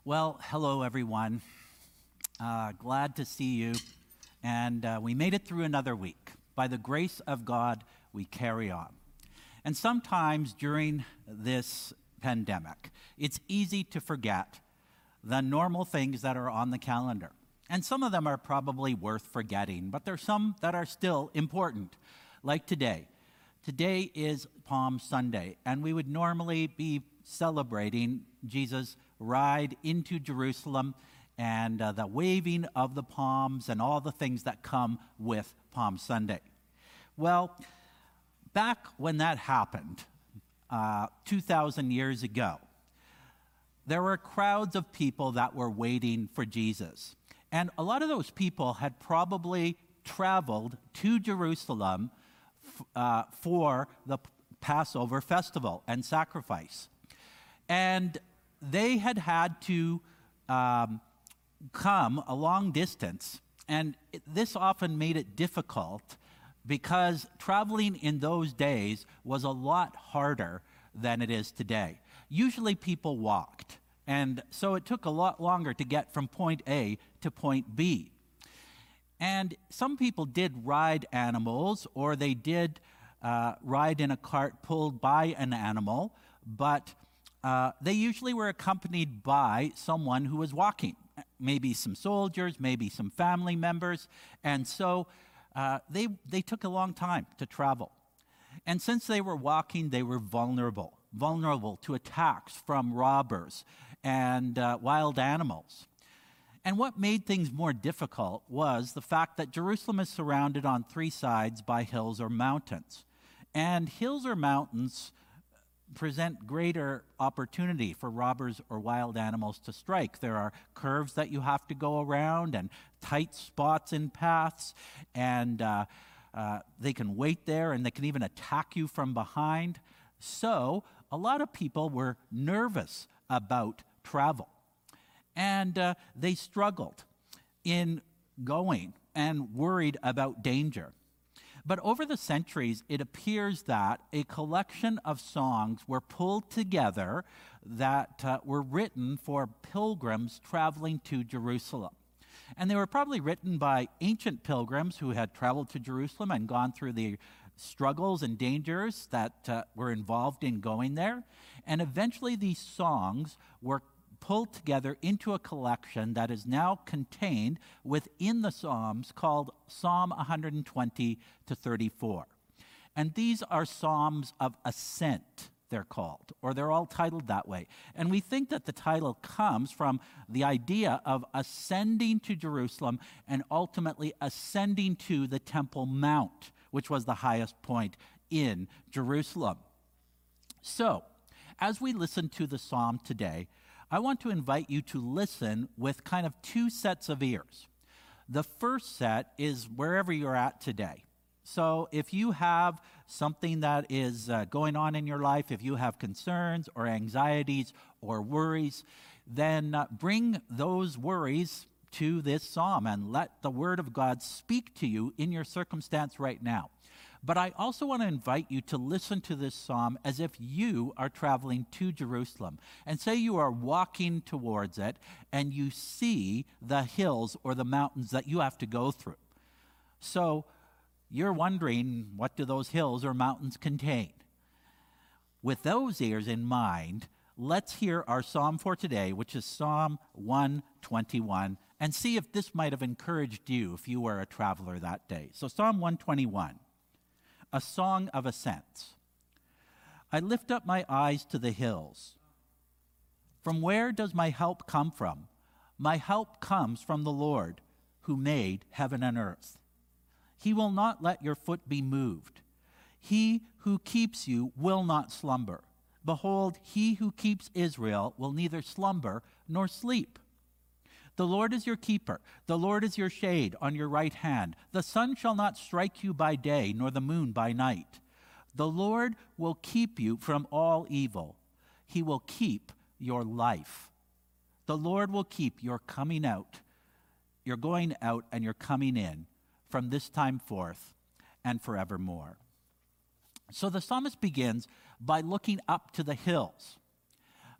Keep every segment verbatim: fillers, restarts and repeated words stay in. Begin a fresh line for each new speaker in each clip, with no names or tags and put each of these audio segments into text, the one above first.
Well, hello everyone. Uh, glad to see you. And uh, we made it through another week. By the grace of God, we carry on. And sometimes during this pandemic, it's easy to forget the normal things that are on the calendar. And some of them are probably worth forgetting, but there's some that are still important, like today. Today is Palm Sunday, and we would normally be celebrating Jesus' ride into Jerusalem and uh, the waving of the palms and all the things that come with Palm Sunday. Well, back when that happened, uh, two thousand years ago, there were crowds of people that were waiting for Jesus. And a lot of those people had probably traveled to Jerusalem f- uh, for the Passover festival and sacrifice. And they had had to um, come a long distance, and it, this often made it difficult because traveling in those days was a lot harder than it is today. Usually people walked, and so it took a lot longer to get from point A to point B. And some people did ride animals, or they did uh, ride in a cart pulled by an animal, but Uh, they usually were accompanied by someone who was walking, maybe some soldiers, maybe some family members, and so uh, they they took a long time to travel. And since they were walking, they were vulnerable, vulnerable to attacks from robbers and uh, wild animals. And what made things more difficult was the fact that Jerusalem is surrounded on three sides by hills or mountains. And hills or mountains present greater opportunity for robbers or wild animals to strike. There are curves that you have to go around and tight spots in paths, and uh, uh, they can wait there and they can even attack you from behind. So a lot of people were nervous about travel, and uh, they struggled in going and worried about danger. But over the centuries, it appears that a collection of songs were pulled together that uh, were written for pilgrims traveling to Jerusalem. And they were probably written by ancient pilgrims who had traveled to Jerusalem and gone through the struggles and dangers that uh, were involved in going there. And eventually these songs were pulled together into a collection that is now contained within the Psalms called Psalm one twenty to thirty-four. And these are Psalms of Ascent, they're called, or they're all titled that way. And we think that the title comes from the idea of ascending to Jerusalem and ultimately ascending to the Temple Mount, which was the highest point in Jerusalem. So, as we listen to the psalm today, I want to invite you to listen with kind of two sets of ears. The first set is wherever you're at today. So if you have something that is uh, going on in your life, if you have concerns or anxieties or worries, then uh, bring those worries to this psalm and let the Word of God speak to you in your circumstance right now. But I also want to invite you to listen to this psalm as if you are traveling to Jerusalem. And say you are walking towards it and you see the hills or the mountains that you have to go through. So you're wondering, what do those hills or mountains contain? With those ears in mind, let's hear our psalm for today, which is Psalm one twenty-one, and see if this might have encouraged you if you were a traveler that day. So Psalm one twenty-one. A song of ascents. I lift up my eyes to the hills. From where does my help come from? My help comes from the Lord, who made heaven and earth. He will not let your foot be moved. He who keeps you will not slumber. Behold, he who keeps Israel will neither slumber nor sleep. The Lord is your keeper. The Lord is your shade on your right hand. The sun shall not strike you by day, nor the moon by night. The Lord will keep you from all evil. He will keep your life. The Lord will keep your coming out, your going out, and your coming in from this time forth and forevermore. So the psalmist begins by looking up to the hills.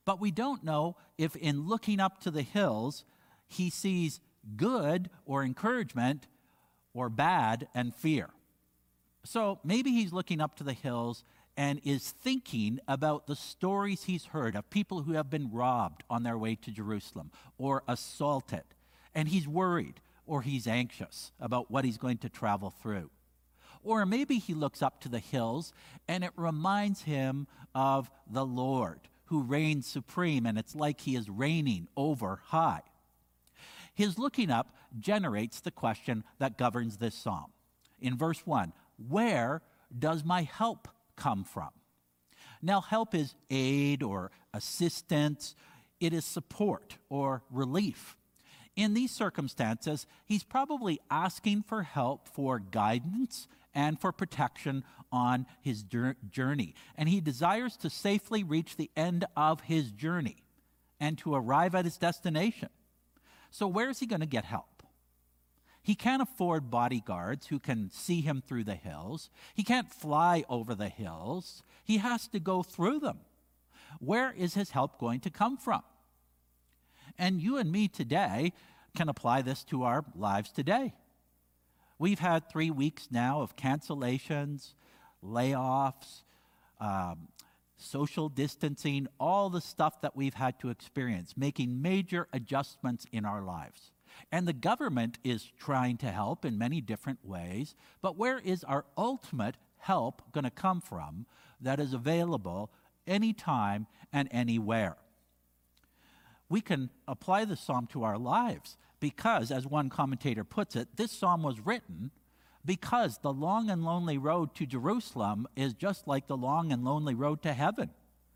But we don't know if in looking up to the hills, he sees good or encouragement or bad and fear. So maybe he's looking up to the hills and is thinking about the stories he's heard of people who have been robbed on their way to Jerusalem or assaulted. And he's worried or he's anxious about what he's going to travel through. Or maybe he looks up to the hills and it reminds him of the Lord who reigns supreme, and it's like he is reigning over high. His looking up generates the question that governs this psalm. In verse one, where does my help come from? Now, help is aid or assistance. It is support or relief. In these circumstances, he's probably asking for help for guidance and for protection on his journey. And he desires to safely reach the end of his journey and to arrive at his destination. So where is he going to get help? He can't afford bodyguards who can see him through the hills. He can't fly over the hills. He has to go through them. Where is his help going to come from? And you and me today can apply this to our lives today. We've had three weeks now of cancellations, layoffs, um, social distancing, all the stuff that we've had to experience, making major adjustments in our lives. And the government is trying to help in many different ways, but where is our ultimate help going to come from that is available anytime and anywhere? We can apply the psalm to our lives because, as one commentator puts it, this psalm was written because the long and lonely road to Jerusalem is just like the long and lonely road to heaven.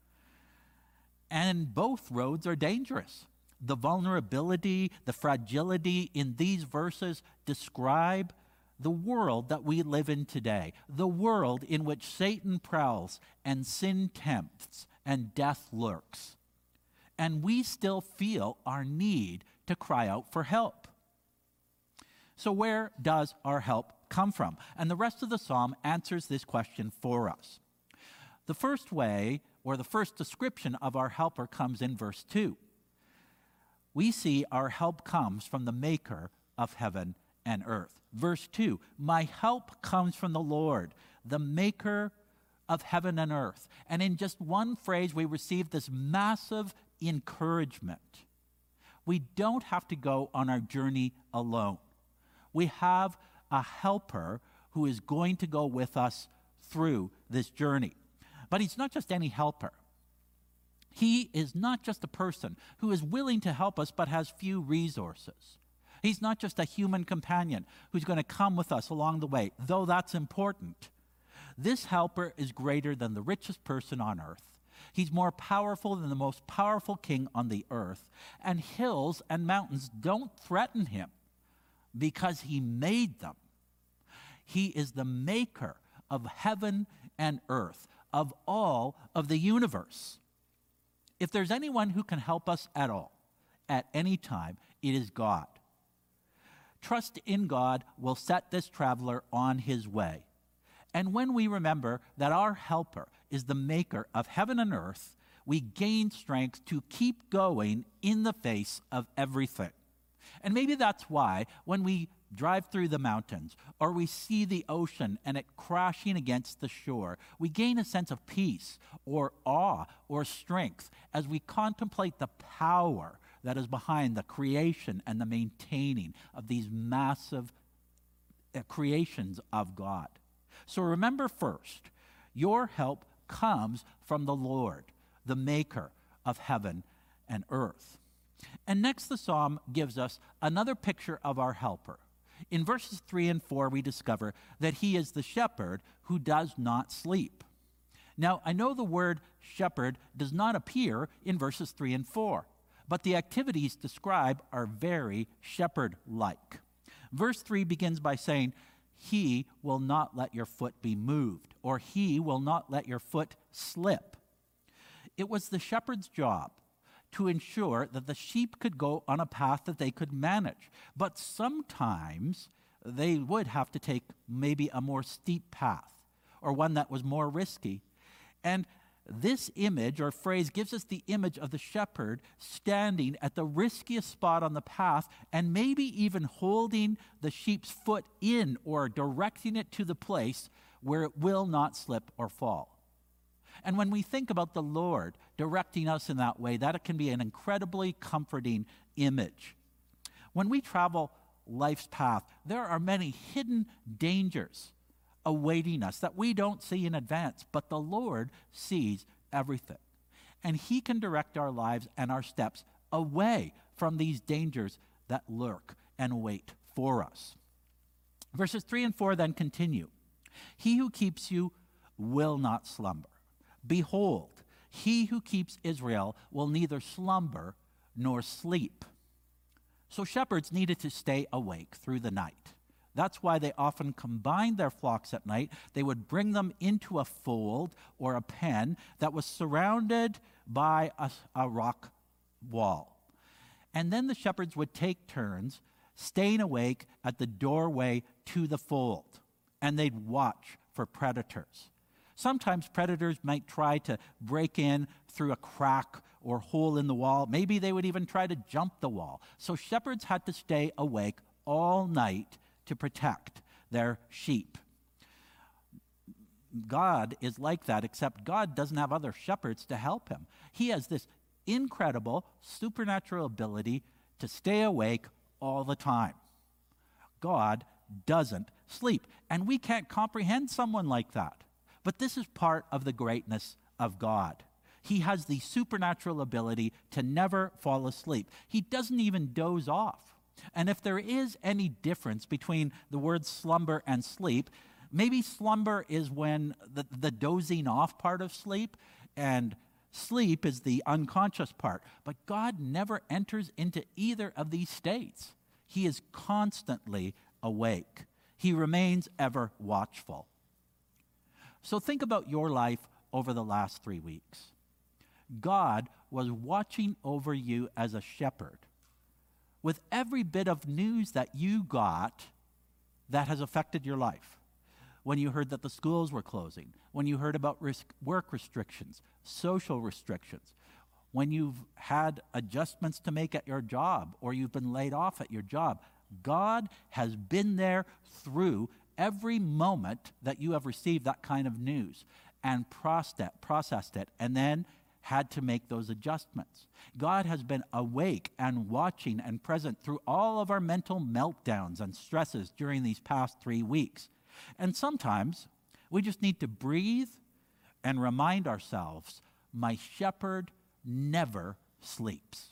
And both roads are dangerous. The vulnerability, the fragility in these verses describe the world that we live in today, the world in which Satan prowls and sin tempts and death lurks. And we still feel our need to cry out for help. So where does our help come from? And the rest of the psalm answers this question for us. The first way, or the first description of our helper comes in verse two. We see our help comes from the maker of heaven and earth. Verse two, my help comes from the Lord, the maker of heaven and earth. And in just one phrase, we receive this massive encouragement. We don't have to go on our journey alone. We have a helper who is going to go with us through this journey. But he's not just any helper. He is not just a person who is willing to help us but has few resources. He's not just a human companion who's going to come with us along the way, though that's important. This helper is greater than the richest person on earth. He's more powerful than the most powerful king on the earth. And hills and mountains don't threaten him because he made them. He is the maker of heaven and earth, of all of the universe. If there's anyone who can help us at all, at any time, it is God. Trust in God will set this traveler on his way. And when we remember that our helper is the maker of heaven and earth, we gain strength to keep going in the face of everything. And maybe that's why when we drive through the mountains or we see the ocean and it crashing against the shore, we gain a sense of peace or awe or strength as we contemplate the power that is behind the creation and the maintaining of these massive uh, creations of God. So remember first, your help comes from the Lord, the maker of heaven and earth. And next, the psalm gives us another picture of our helper. In verses three and four, we discover that he is the shepherd who does not sleep. Now, I know the word shepherd does not appear in verses three and four, but the activities described are very shepherd-like. Verse three begins by saying, he will not let your foot be moved, or he will not let your foot slip. It was the shepherd's job to ensure that the sheep could go on a path that they could manage. But sometimes they would have to take maybe a more steep path or one that was more risky. And this image or phrase gives us the image of the shepherd standing at the riskiest spot on the path and maybe even holding the sheep's foot in or directing it to the place where it will not slip or fall. And when we think about the Lord directing us in that way, that can be an incredibly comforting image. When we travel life's path, there are many hidden dangers awaiting us that we don't see in advance, but the Lord sees everything. And he can direct our lives and our steps away from these dangers that lurk and wait for us. Verses three and four then continue. He who keeps you will not slumber. Behold, he who keeps Israel will neither slumber nor sleep. So shepherds needed to stay awake through the night. That's why they often combined their flocks at night. They would bring them into a fold or a pen that was surrounded by a, a rock wall. And then the shepherds would take turns staying awake at the doorway to the fold, and they'd watch for predators. Sometimes predators might try to break in through a crack or hole in the wall. Maybe they would even try to jump the wall. So shepherds had to stay awake all night to protect their sheep. God is like that, except God doesn't have other shepherds to help him. He has this incredible supernatural ability to stay awake all the time. God doesn't sleep, and we can't comprehend someone like that. But this is part of the greatness of God. He has the supernatural ability to never fall asleep. He doesn't even doze off. And if there is any difference between the words slumber and sleep, maybe slumber is when the, the dozing off part of sleep, and sleep is the unconscious part. But God never enters into either of these states. He is constantly awake. He remains ever watchful. So think about your life over the last three weeks. God was watching over you as a shepherd with every bit of news that you got that has affected your life. When you heard that the schools were closing, when you heard about risk, work restrictions, social restrictions, when you've had adjustments to make at your job or you've been laid off at your job, God has been there through every moment that you have received that kind of news and processed it and then had to make those adjustments. God has been awake and watching and present through all of our mental meltdowns and stresses during these past three weeks. And sometimes we just need to breathe and remind ourselves, my shepherd never sleeps.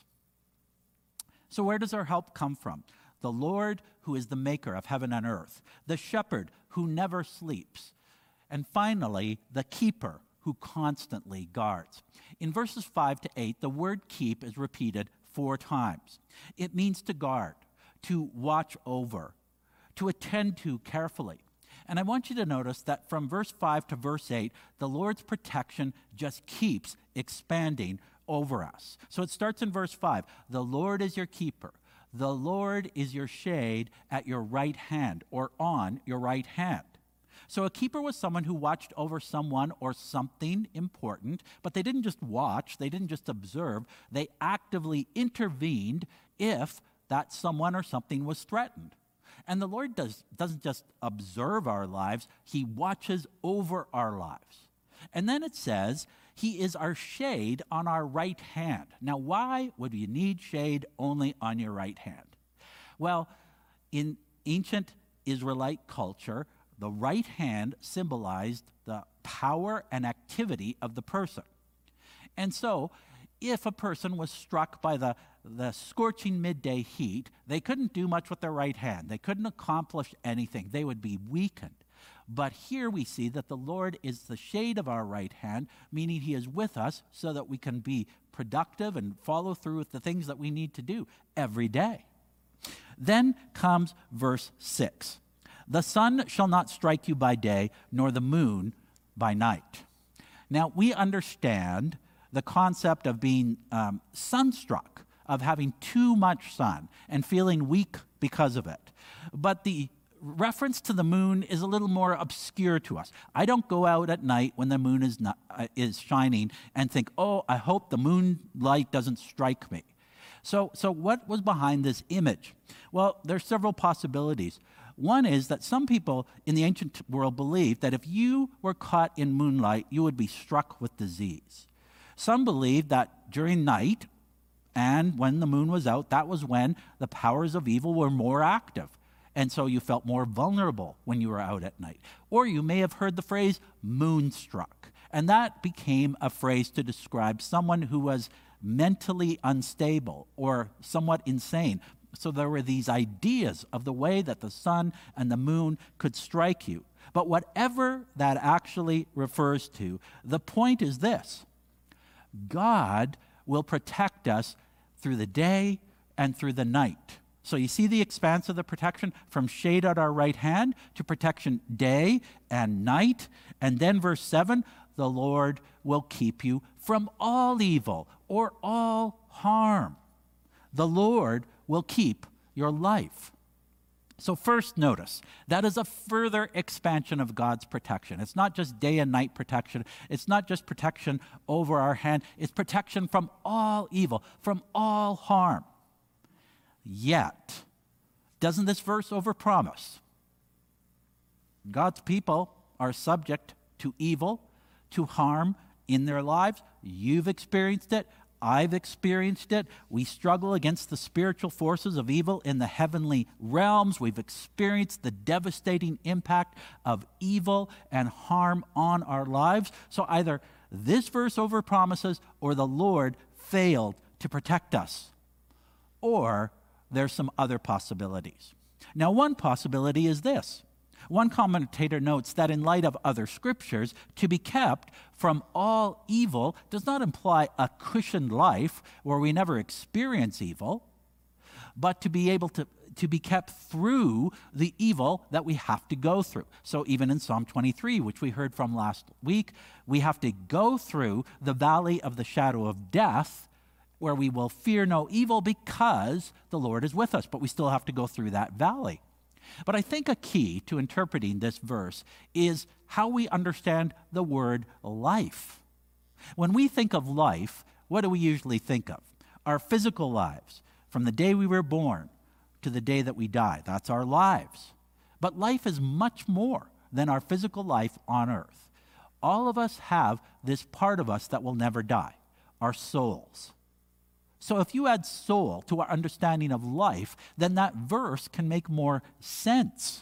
So where does our help come from? The Lord who is the maker of heaven and earth, the shepherd who never sleeps, and finally, the keeper who constantly guards. In verses five to eight, the word keep is repeated four times. It means to guard, to watch over, to attend to carefully. And I want you to notice that from verse five to verse eight, the Lord's protection just keeps expanding over us. So it starts in verse five. The Lord is your keeper. The Lord is your shade at your right hand, or on your right hand. So a keeper was someone who watched over someone or something important, but they didn't just watch, they didn't just observe, they actively intervened if that someone or something was threatened. And the Lord does, doesn't just observe our lives, he watches over our lives. And then it says, he is our shade on our right hand. Now, why would you need shade only on your right hand? Well, in ancient Israelite culture, the right hand symbolized the power and activity of the person. And so, if a person was struck by the, the scorching midday heat, they couldn't do much with their right hand. They couldn't accomplish anything. They would be weakened. But here we see that the Lord is the shade of our right hand, meaning he is with us so that we can be productive and follow through with the things that we need to do every day. Then comes verse six. The sun shall not strike you by day, nor the moon by night. Now, we understand the concept of being um, sunstruck, of having too much sun and feeling weak because of it. But the reference to the moon is a little more obscure to us. I don't go out at night when the moon is not, uh, is shining and think, oh, I hope the moonlight doesn't strike me. So, so what was behind this image? Well, there's several possibilities. One is that some people in the ancient world believed that if you were caught in moonlight, you would be struck with disease. Some believed that during night and when the moon was out, that was when the powers of evil were more active. And so you felt more vulnerable when you were out at night. Or you may have heard the phrase moonstruck. And that became a phrase to describe someone who was mentally unstable or somewhat insane. So there were these ideas of the way that the sun and the moon could strike you. But whatever that actually refers to, the point is this: God will protect us through the day and through the night. So you see the expanse of the protection from shade at our right hand to protection day and night. And then verse seven, the Lord will keep you from all evil or all harm. The Lord will keep your life. So first, notice, that is a further expansion of God's protection. It's not just day and night protection. It's not just protection over our hand. It's protection from all evil, from all harm. Yet, doesn't this verse overpromise? God's people are subject to evil, to harm in their lives. You've experienced it. I've experienced it. We struggle against the spiritual forces of evil in the heavenly realms. We've experienced the devastating impact of evil and harm on our lives. So either this verse overpromises or the Lord failed to protect us. Or there's some other possibilities. Now, one possibility is this. One commentator notes that in light of other scriptures, to be kept from all evil does not imply a cushioned life where we never experience evil, but to be able to, to be kept through the evil that we have to go through. So even in Psalm twenty-three, which we heard from last week, we have to go through the valley of the shadow of death, where we will fear no evil because the Lord is with us, but we still have to go through that valley. But I think a key to interpreting this verse is how we understand the word life. When we think of life, what do we usually think of? Our physical lives, from the day we were born to the day that we die. That's our lives. But life is much more than our physical life on earth. All of us have this part of us that will never die, our souls. So if you add soul to our understanding of life, then that verse can make more sense.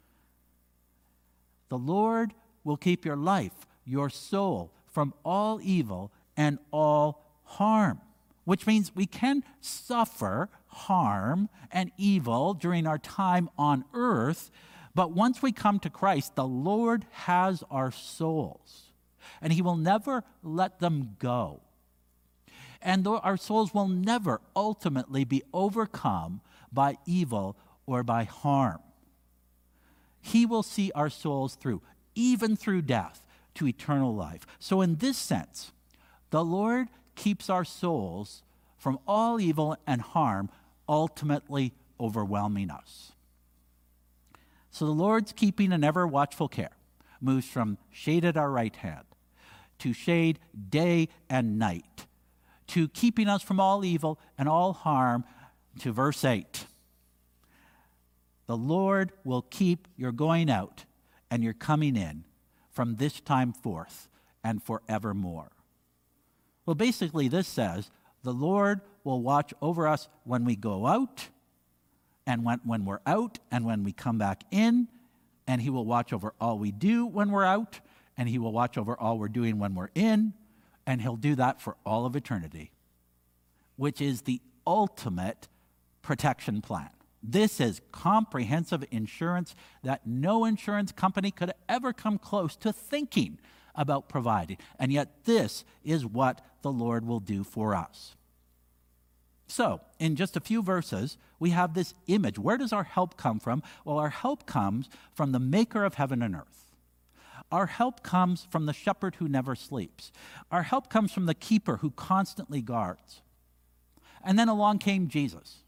The Lord will keep your life, your soul, from all evil and all harm, which means we can suffer harm and evil during our time on earth, but once we come to Christ, the Lord has our souls, and He will never let them go. And our souls will never ultimately be overcome by evil or by harm. He will see our souls through, even through death, to eternal life. So in this sense, the Lord keeps our souls from all evil and harm, ultimately overwhelming us. So the Lord's keeping and ever watchful care moves from shade at our right hand to shade day and night, to keeping us from all evil and all harm, to verse eight. The Lord will keep your going out and your coming in from this time forth and forevermore. Well, basically this says the Lord will watch over us when we go out and when, when we're out and when we come back in, and He will watch over all we do when we're out, and He will watch over all we're doing when we're in, and He'll do that for all of eternity, which is the ultimate protection plan. This is comprehensive insurance that no insurance company could ever come close to thinking about providing. And yet this is what the Lord will do for us. So, in just a few verses, we have this image. Where does our help come from? Well, our help comes from the maker of heaven and earth. Our help comes from the shepherd who never sleeps. Our help comes from the keeper who constantly guards. And then along came Jesus.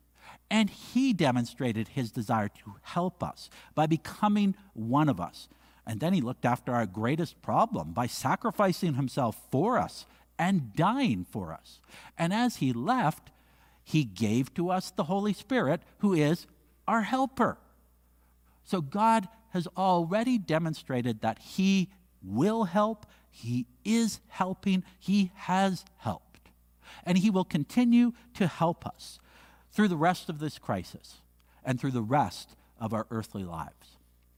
And he demonstrated his desire to help us by becoming one of us. And then he looked after our greatest problem by sacrificing himself for us and dying for us. And as he left, he gave to us the Holy Spirit, who is our helper. So God has already demonstrated that he will help, he is helping, he has helped. And he will continue to help us through the rest of this crisis and through the rest of our earthly lives.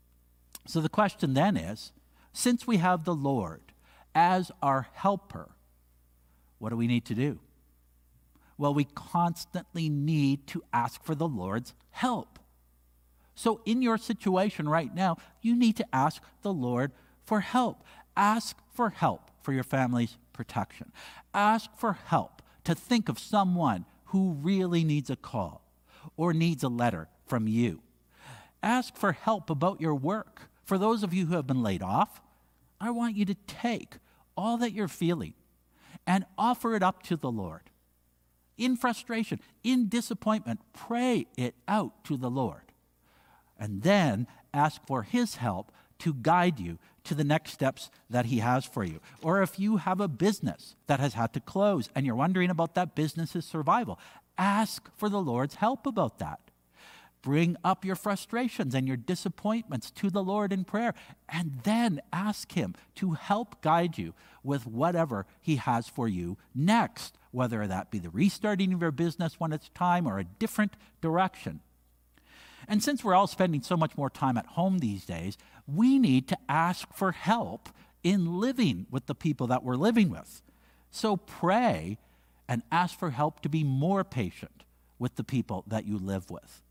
So the question then is, since we have the Lord as our helper, what do we need to do? Well, we constantly need to ask for the Lord's help. So in your situation right now, you need to ask the Lord for help. Ask for help for your family's protection. Ask for help to think of someone who really needs a call or needs a letter from you. Ask for help about your work. For those of you who have been laid off, I want you to take all that you're feeling and offer it up to the Lord. In frustration, in disappointment, pray it out to the Lord. And then ask for his help to guide you to the next steps that he has for you. Or if you have a business that has had to close and you're wondering about that business's survival, ask for the Lord's help about that. Bring up your frustrations and your disappointments to the Lord in prayer, and then ask him to help guide you with whatever he has for you next, whether that be the restarting of your business when it's time or a different direction. And since we're all spending so much more time at home these days, we need to ask for help in living with the people that we're living with. So pray and ask for help to be more patient with the people that you live with.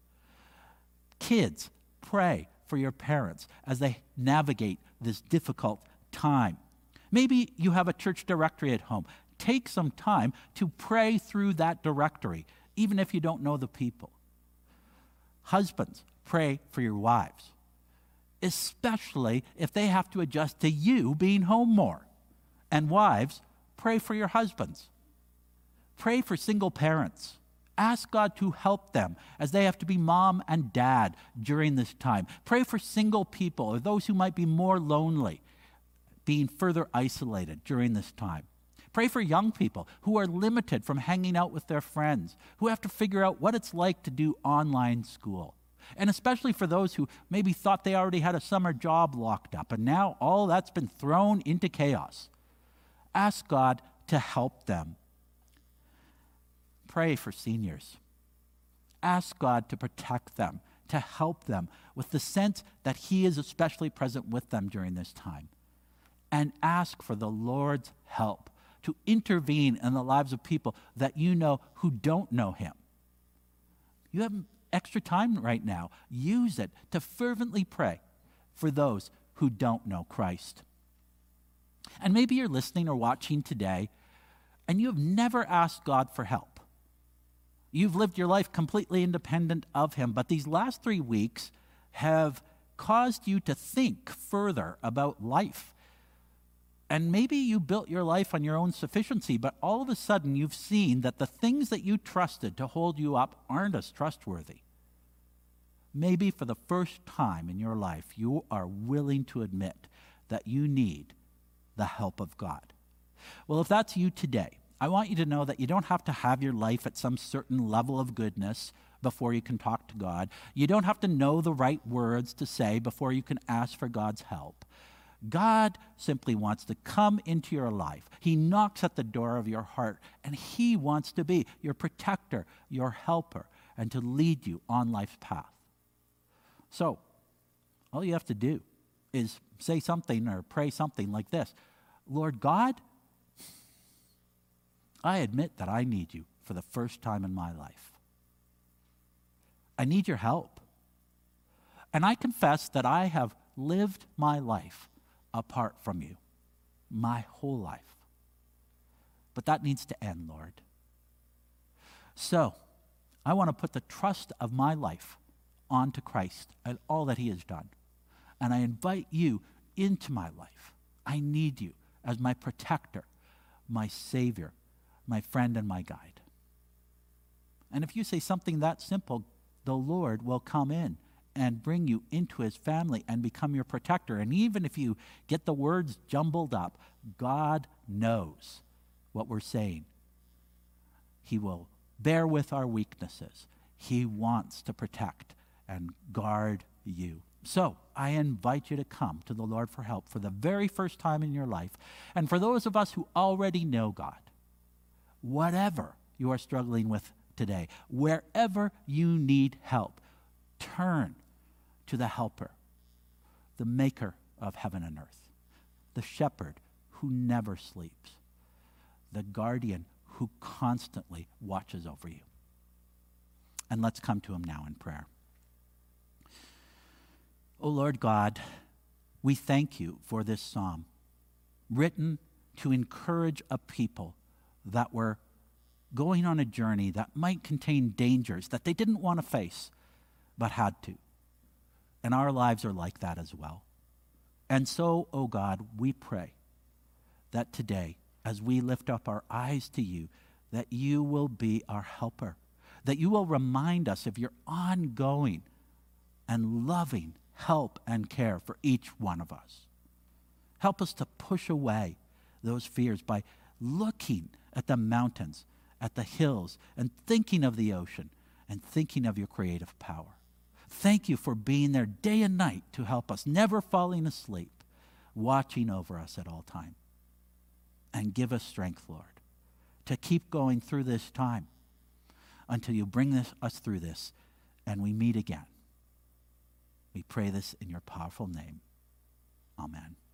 Kids, pray for your parents as they navigate this difficult time. Maybe you have a church directory at home. Take some time to pray through that directory, even if you don't know the people. Husbands, pray for your wives, especially if they have to adjust to you being home more. And wives, pray for your husbands. Pray for single parents. Ask God to help them as they have to be mom and dad during this time. Pray for single people or those who might be more lonely, being further isolated during this time. Pray for young people who are limited from hanging out with their friends, who have to figure out what it's like to do online school. And especially for those who maybe thought they already had a summer job locked up, and now all that's been thrown into chaos. Ask God to help them. Pray for seniors. Ask God to protect them, to help them with the sense that he is especially present with them during this time. And ask for the Lord's help to intervene in the lives of people that you know who don't know him. You have extra time right now. Use it to fervently pray for those who don't know Christ. And maybe you're listening or watching today and you have never asked God for help. You've lived your life completely independent of him, but these last three weeks have caused you to think further about life. And maybe you built your life on your own sufficiency, but all of a sudden you've seen that the things that you trusted to hold you up aren't as trustworthy. Maybe for the first time in your life, you are willing to admit that you need the help of God. Well, if that's you today, I want you to know that you don't have to have your life at some certain level of goodness before you can talk to God. You don't have to know the right words to say before you can ask for God's help. God simply wants to come into your life. He knocks at the door of your heart, and he wants to be your protector, your helper, and to lead you on life's path. So, all you have to do is say something or pray something like this: Lord God, I admit that I need you for the first time in my life. I need your help. And I confess that I have lived my life apart from you, my whole life. But that needs to end, Lord. So, I want to put the trust of my life onto Christ and all that he has done. And I invite you into my life. I need you as my protector, my Savior, my friend and my guide. And if you say something that simple, the Lord will come in and bring you into his family and become your protector. And even if you get the words jumbled up, God knows what we're saying. He will bear with our weaknesses. He wants to protect and guard you. So I invite you to come to the Lord for help for the very first time in your life. And for those of us who already know God, whatever you are struggling with today, wherever you need help, turn to the helper, the maker of heaven and earth, the shepherd who never sleeps, the guardian who constantly watches over you. And let's come to him now in prayer. O Lord God, we thank you for this psalm, written to encourage a people that were going on a journey that might contain dangers that they didn't want to face, but had to. And our lives are like that as well. And so, O God, we pray that today, as we lift up our eyes to you, that you will be our helper, that you will remind us of your ongoing and loving help and care for each one of us. Help us to push away those fears by looking at the mountains, at the hills, and thinking of the ocean, and thinking of your creative power. Thank you for being there day and night to help us, never falling asleep, watching over us at all time. And give us strength, Lord, to keep going through this time until you bring this, us through this and we meet again. We pray this in your powerful name. Amen.